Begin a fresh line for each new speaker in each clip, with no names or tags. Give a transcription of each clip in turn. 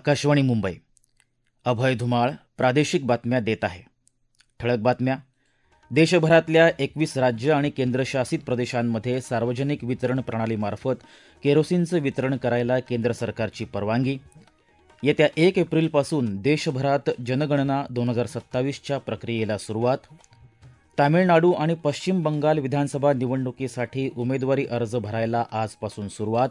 आकाशवाणी मुंबई. अभय धुमाळ प्रादेशिक बातम्या देत आहे. ठळक बातम्या. देशभरातल्या 21 राज्य आणि केंद्रशासित प्रदेशांमध्ये सार्वजनिक वितरण प्रणालीमार्फत केरोसिनचं वितरण करायला केंद्र सरकारची परवानगी. येत्या 1 एप्रिलपासून देशभरात जनगणना 2027च्या प्रक्रियेला सुरुवात. तामिळनाडू आणि पश्चिम बंगाल विधानसभा निवडणुकीसाठी उमेदवारी अर्ज भरायला आजपासून सुरुवात.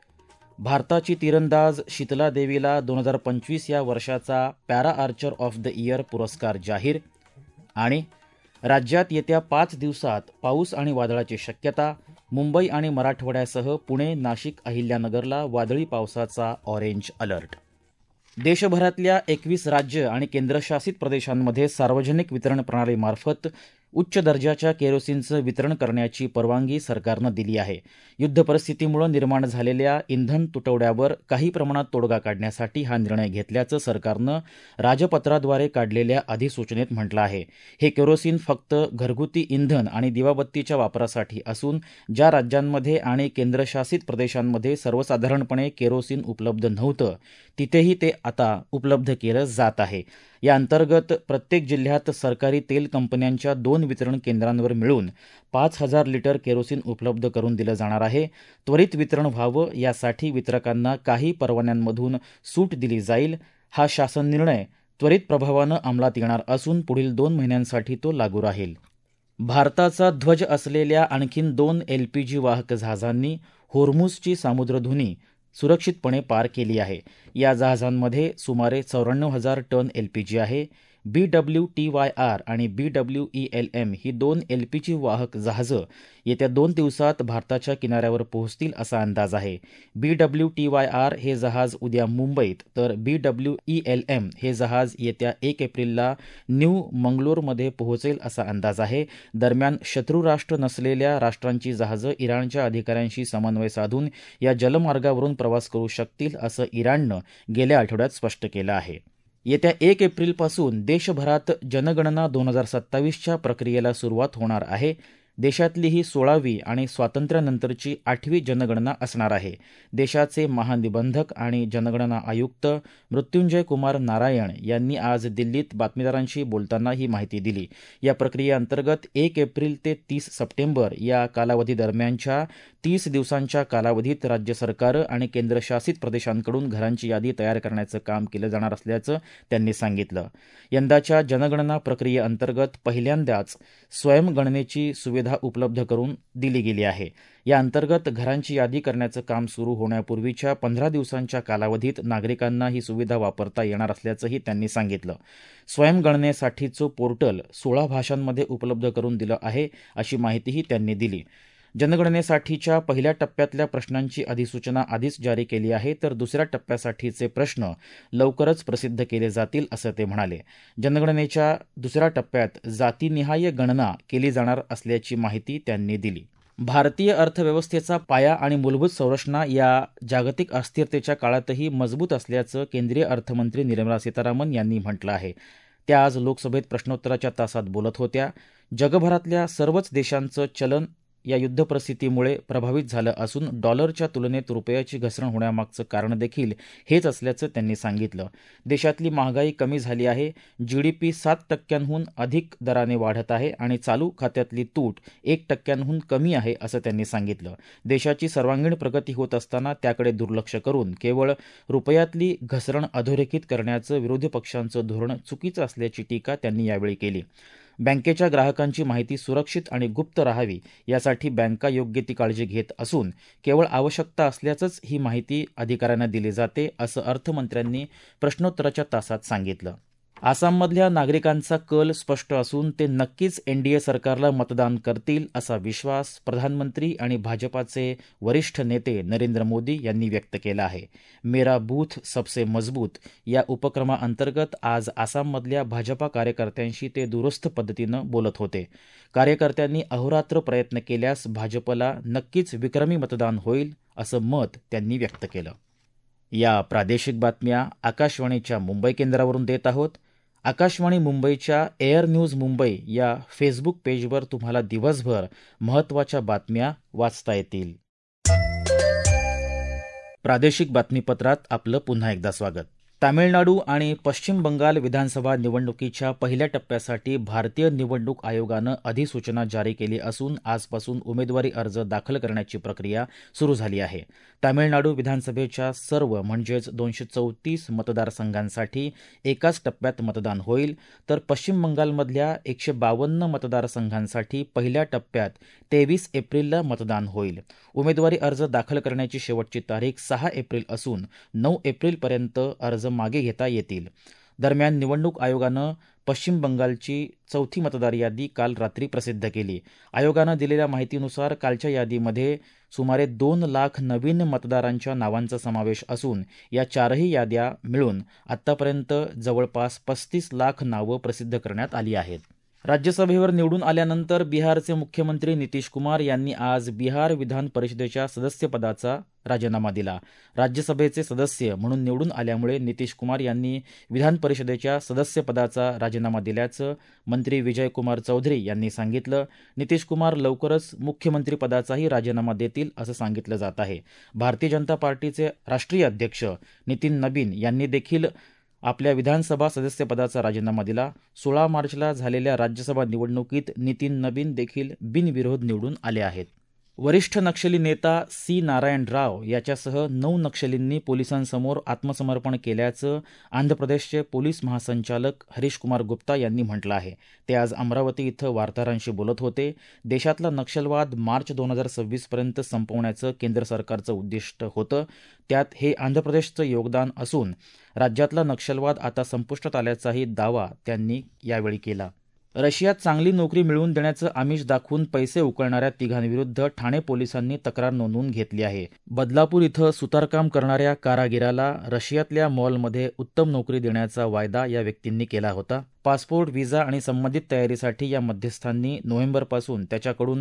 भारताची तिरंदाज शीतला देवीला 2025 या वर्षाचा para archer of the year पुरस्कार जाहीर. आणि राज्यात येत्या 5 दिवसात पाऊस आणि वादळाची शक्यता. मुंबई आणि मराठवाड्यासह पुणे, नाशिक, अहिल्यानगरला वादळी पावसाचा ऑरेंज अलर्ट. देशभरातल्या 21 राज्य आणि केंद्रशासित प्रदेशांमध्ये सार्वजनिक वितरण प्रणालीमार्फत उच्च दर्जाच्या केरोसिनचं वितरण करण्याची परवानगी सरकारनं दिली आहे. युद्ध परिस्थितीमुळे निर्माण झालेल्या इंधन तुटवड्यावर काही प्रमाणात तोडगा काढण्यासाठी हा निर्णय घेतल्याचं सरकारनं राजपत्राद्वारे काढलेल्या अधिसूचनेत म्हटलं आहे. हे केरोसिन फक्त घरगुती इंधन आणि दिवाबत्तीच्या वापरासाठी असून ज्या राज्यांमध्ये आणि केंद्रशासित प्रदेशांमध्ये सर्वसाधारणपणे केरोसिन उपलब्ध नव्हतं तिथेही ते आता उपलब्ध केलं जात आहे. या अंतर्गत प्रत्येक जिल्ह्यात सरकारी तेल कंपन्यांच्या 2 वितरण केंद्रांवर मिळून 5,000 लिटर केरोसिन उपलब्ध करून दिलं जाणार आहे. त्वरित वितरण व्हावं यासाठी वितरकांना काही परवान्यांमधून सूट दिली जाईल. हा शासन निर्णय त्वरित प्रभावानं अंमलात येणार असून पुढील 2 महिन्यांसाठी तो लागू राहील. भारताचा ध्वज असलेल्या आणखीन 2 LPG वाहक जहाजांनी होर्मुझची सामुद्रधुनी सुरक्षितपणे पार केली आहे. या जहाजांमध्ये सुमारे 94,000 टन LPG आहे. BWTYR आणि BWELM ही 2 LPG वाहक जहाजं येत्या 2 दिवसात भारताच्या किनाऱ्यावर पोहोचतील असा अंदाज आहे. BWTYR हे जहाज उद्या मुंबईत तर BWELM हे जहाज येत्या 1 एप्रिलला न्यू मंगलोरमध्ये पोहोचेल असा अंदाज आहे. दरम्यान शत्रू राष्ट्र नसलेल्या राष्ट्रांची जहाजं इराणच्या अधिकाऱ्यांशी समन्वय साधून या जलमार्गावरून प्रवास करू शकतील असं इराणनं गेल्या आठवड्यात स्पष्ट केलं आहे. येत्या 1 एप्रिलपासून देशभरात जनगणना 2027च्या प्रक्रियेला सुरुवात होणार आहे. देशातली ही 16वी आणि स्वातंत्र्यानंतरची 8वी जनगणना असणार आहे. देशाचे महानिबंधक आणि जनगणना आयुक्त मृत्युंजय कुमार नारायण यांनी आज दिल्लीत बातमीदारांशी बोलताना ही माहिती दिली. या प्रक्रियेअंतर्गत 1 एप्रिल ते 30 सप्टेंबर या कालावधीदरम्यानच्या 30 दिवसांच्या कालावधीत राज्य सरकारं आणि केंद्रशासित प्रदेशांकडून घरांची यादी तयार करण्याचं काम केलं जाणार असल्याचं त्यांनी सांगितलं. यंदाच्या जनगणना प्रक्रियेअंतर्गत पहिल्यांदाच स्वयंगणनेची सुविधा उपलब्ध करून दिली गेली आहे. या अंतर्गत घरांची यादी करण्याचं काम सुरू होण्यापूर्वीच्या 15 दिवसांच्या कालावधीत नागरिकांना ही सुविधा वापरता येणार असल्याचंही त्यांनी सांगितलं. स्वयंगणनेसाठीचं पोर्टल 16 भाषांमध्ये उपलब्ध करून दिलं आहे अशी माहितीही त्यांनी दिली. जनगणनेसाठीच्या पहिल्या टप्प्यातल्या प्रश्नांची अधिसूचना आधीच जारी केली आहे तर दुसऱ्या टप्प्यासाठीचे प्रश्न लवकरच प्रसिद्ध केले जातील असं ते म्हणाले. जनगणनेच्या दुसऱ्या टप्प्यात जातीनिहाय गणना केली जाणार असल्याची माहिती त्यांनी दिली. भारतीय अर्थव्यवस्थेचा पाया आणि मूलभूत संरचना या जागतिक अस्थिरतेच्या काळातही मजबूत असल्याचं केंद्रीय अर्थमंत्री निर्मला सीतारामन यांनी म्हटलं आहे. त्या आज लोकसभेत प्रश्नोत्तराच्या तासात बोलत होत्या. जगभरातल्या सर्वच देशांचं चलन या युद्ध परिस्थितीमुळे प्रभावित झालं असून डॉलरच्या तुलनेत रुपयाची घसरण होण्यामागचं कारण देखील हेच असल्याचं त्यांनी सांगितलं. देशातली महागाई कमी झाली आहे. GDP 7% अधिक दराने वाढत आहे आणि चालू खात्यातली तूट 1% कमी आहे असं त्यांनी सांगितलं. देशाची सर्वांगीण प्रगती होत असताना त्याकडे दुर्लक्ष करून केवळ रुपयातली घसरण अधोरेखित करण्याचं विरोधी पक्षांचं धोरण चुकीचं असल्याची टीका त्यांनी यावेळी केली. बँकेच्या ग्राहकांची माहिती सुरक्षित आणि गुप्त राहावी यासाठी बँका योग्य ती काळजी घेत असून केवळ आवश्यकता असल्याचंच ही माहिती अधिकाऱ्यांना दिली जाते असं अर्थमंत्र्यांनी प्रश्नोत्तराच्या तासात सांगितलं. आसाममधल्या नागरिकांचा कल स्पष्ट असून ते नक्कीच NDA सरकारला मतदान करतील असा विश्वास प्रधानमंत्री आणि भाजपाचे वरिष्ठ नेते नरेंद्र मोदी यांनी व्यक्त केला आहे. मेरा बूथ सबसे मजबूत या उपक्रमाअंतर्गत आज आसाममधल्या भाजपा कार्यकर्त्यांशी ते दूरस्थ पद्धतीनं बोलत होते. कार्यकर्त्यांनी अहोरात्र प्रयत्न केल्यास भाजपला नक्कीच विक्रमी मतदान होईल असं मत त्यांनी व्यक्त केलं. या प्रादेशिक बातम्या आकाशवाणीच्या मुंबई केंद्रावरून देत आहोत. आकाशवाणी मुंबईच्या एअर न्यूज मुंबई या फेसबुक पेजवर तुम्हाला दिवसभर महत्त्वाच्या बातम्या वाचता येतील. प्रादेशिक बातमीपत्रात आपलं पुन्हा एकदा स्वागत. तामिळनाडू आणि पश्चिम बंगाल विधानसभा निवडणुकीच्या पहिल्या टप्प्यासाठी भारतीय निवडणूक आयोगानं अधिसूचना जारी केली असून आजपासून उमेदवारी अर्ज दाखल करण्याची प्रक्रिया सुरू झाली आहे. तामिळनाडू विधानसभेच्या सर्व म्हणजेच 234 मतदारसंघांसाठी एकाच टप्प्यात मतदान होईल, तर पश्चिम बंगालमधल्या 152 मतदारसंघांसाठी पहिल्या टप्प्यात 23 एप्रिलला मतदान होईल. उमेदवारी अर्ज दाखल करण्याची शेवटची तारीख 6 एप्रिल असून 9 एप्रिलपर्यंत अर्ज मागे घेता येतील. दरम्यान निवडणूक आयोगानं पश्चिम बंगालची चौथी मतदार यादी काल रात्री प्रसिद्ध केली. आयोगानं दिलेल्या माहितीनुसार कालच्या यादीमध्ये सुमारे 2 लाख नवीन मतदारांच्या नावांचा समावेश असून या चारही याद्या मिळून आतापर्यंत जवळपास 35 लाख नावं प्रसिद्ध करण्यात आली आहेत. राज्यसभेवर निवडून आल्यानंतर बिहारचे मुख्यमंत्री नितीश कुमार यांनी आज बिहार विधान परिषदेच्या सदस्यपदाचा राजीनामा दिला. राज्यसभेचे सदस्य म्हणून निवडून आल्यामुळे नितीश कुमार यांनी विधान परिषदेच्या सदस्यपदाचा राजीनामा दिल्याचं मंत्री विजयकुमार चौधरी यांनी सांगितलं. नितीश कुमार लवकरच मुख्यमंत्रीपदाचाही राजीनामा देतील असं सांगितलं जात आहे. भारतीय जनता पार्टीचे राष्ट्रीय अध्यक्ष नितीन नबीन यांनी देखील आपल्या विधानसभा सदस्यपदाचा राजीनामा दिला. 16 मार्चला झालेल्या राज्यसभा निवडणुकीत नितीन नबीन देखील बिनविरोध निवडून आले आहेत. वरिष्ठ नक्षली नेता सी. नारायण राव याच्यासह 9 नक्षलींनी पोलिसांसमोर आत्मसमर्पण केल्याचं आंध्र प्रदेशचे पोलीस महासंचालक हरीश कुमार गुप्ता यांनी म्हटलं आहे. ते आज अमरावती इथं वार्ताहरांशी बोलत होते. देशातला नक्षलवाद मार्च 2026 पर्यंत संपवण्याचं केंद्र सरकारचं उद्दिष्ट होतं. त्यात हे आंध्र प्रदेशचं योगदान असून राज्यातला नक्षलवाद आता संपुष्टात आल्याचाही दावा त्यांनी यावेळी केला. रशियात चांगली नोकरी मिळवून देण्याचं आमिष दाखवून पैसे उकळणाऱ्या तिघांविरुद्ध ठाणे पोलिसांनी तक्रार नोंदवून घेतली आहे. बदलापूर इथं सुतारकाम करणाऱ्या कारागिराला रशियातल्या मॉलमध्ये उत्तम नोकरी देण्याचा वायदा या व्यक्तींनी केला होता. पासपोर्ट, व्हिसा आणि संबंधित तयारीसाठी या मध्यस्थांनी नोव्हेंबरपासून त्याच्याकडून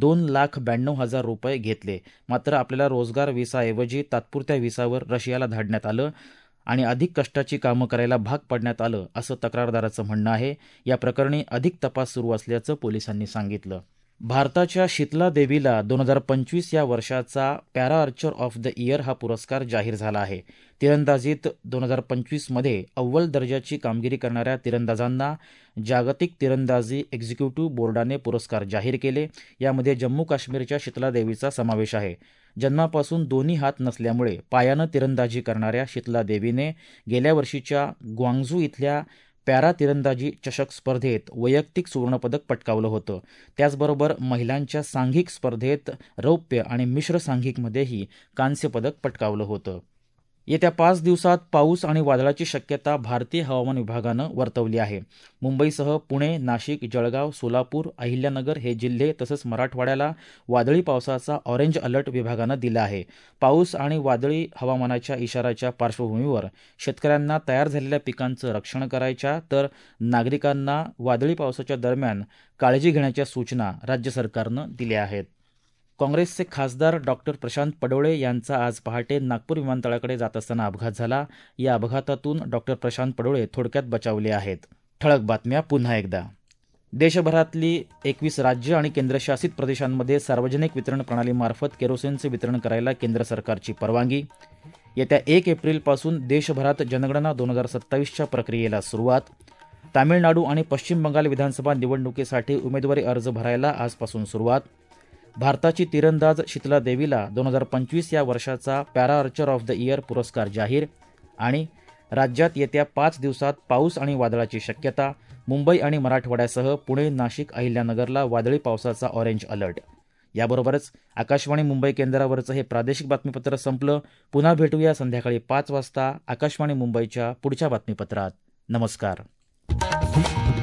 2,92,000 रुपये घेतले. मात्र आपल्याला रोजगार व्हिसाऐवजी तात्पुरत्या व्हिसावर रशियाला धाडण्यात आलं आणि अधिक कष्टाची कामं करायला भाग पडण्यात आलं असं तक्रारदाराचं म्हणणं आहे. या प्रकरणी अधिक तपास सुरू असल्याचं पोलिसांनी सांगितलं. भारताच्या शीतला देवीला 2025 या वर्षाचा para archer of the year हा पुरस्कार जाहीर झाला आहे. तिरंदाजीत 2025मध्ये अव्वल दर्जाची कामगिरी करणाऱ्या तिरंदाजांना जागतिक तिरंदाजी एक्झिक्युटिव्ह बोर्डाने पुरस्कार जाहीर केले. यामध्ये जम्मू काश्मीरच्या शीतला देवीचा समावेश आहे. जन्मापासून दोन्ही हात नसल्यामुळे पायानं तिरंदाजी करणाऱ्या शीतला देवीने गेल्या वर्षीच्या ग्वांगझू इथल्या पॅरा तिरंदाजी चषक स्पर्धेत वैयक्तिक सुवर्णपदक पटकावलं होतं. त्याचबरोबर महिलांच्या सांघिक स्पर्धेत रौप्य आणि मिश्र सांघिकमध्येही कांस्य पदक पटकावलं होतं. येत्या 5 दिवसात पाऊस आणि वादळाची शक्यता भारतीय हवामान विभागानं वर्तवली आहे. मुंबईसह पुणे, नाशिक, जळगाव, सोलापूर, अहिल्यानगर हे जिल्हे तसंच मराठवाड्याला वादळी पावसाचा ऑरेंज अलर्ट विभागानं दिला आहे. पाऊस आणि वादळी हवामानाच्या इशाऱ्याच्या पार्श्वभूमीवर शेतकऱ्यांना तयार झालेल्या पिकांचं रक्षण करायच्या तर नागरिकांना वादळी पावसाच्या दरम्यान काळजी घेण्याच्या सूचना राज्य सरकारनं दिल्या आहेत. काँग्रेसचे खासदार डॉक्टर प्रशांत पडोळे यांचा आज पहाटे नागपूर विमानतळाकडे जात असताना अपघात झाला. या अपघातातून डॉक्टर प्रशांत पडोळे थोडक्यात बचावले आहेत. ठळक बातम्या पुन्हा एकदा. देशभरातली 21 राज्य आणि केंद्रशासित प्रदेशांमध्ये सार्वजनिक वितरण प्रणालीमार्फत केरोसिनचे वितरण करायला केंद्र सरकारची परवानगी. येत्या 1 एप्रिलपासून देशभरात जनगणना 2027च्या प्रक्रियेला सुरुवात. तामिळनाडू आणि पश्चिम बंगाल विधानसभा निवडणुकीसाठी उमेदवारी अर्ज भरायला आजपासून सुरुवात. भारताची तिरंदाज शीतला देवीला 2025 या वर्षाचा para archer of the year पुरस्कार जाहीर. आणि राज्यात येत्या 5 दिवसात पाऊस आणि वादळाची शक्यता. मुंबई आणि मराठवाड्यासह पुणे, नाशिक, अहिल्यानगरला वादळी पावसाचा ऑरेंज अलर्ट. याबरोबरच आकाशवाणी मुंबई केंद्रावरचं हे प्रादेशिक बातमीपत्र संपलं. पुन्हा भेटूया संध्याकाळी 5 वाजता आकाशवाणी मुंबईच्या पुढच्या बातमीपत्रात. नमस्कार.